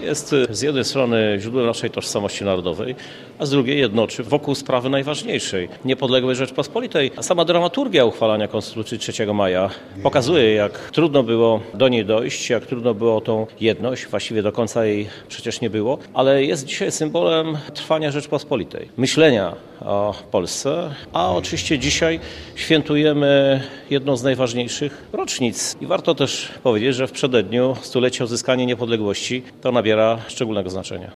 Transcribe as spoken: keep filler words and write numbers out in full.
Jest z jednej strony źródłem naszej tożsamości narodowej, a z drugiej jednoczy wokół sprawy najważniejszej, niepodległej Rzeczpospolitej. Sama dramaturgia uchwalania Konstytucji trzeciego maja pokazuje, jak trudno było do niej dojść, jak trudno było tą jedność, właściwie do końca jej przecież nie było, ale jest dzisiaj symbolem trwania Rzeczpospolitej, myślenia o Polsce, a oczywiście dzisiaj świętujemy jedną z najważniejszych rocznic. I warto też powiedzieć, że w przededniu stulecia odzyskania niepodległości to nabiera szczególnego znaczenia.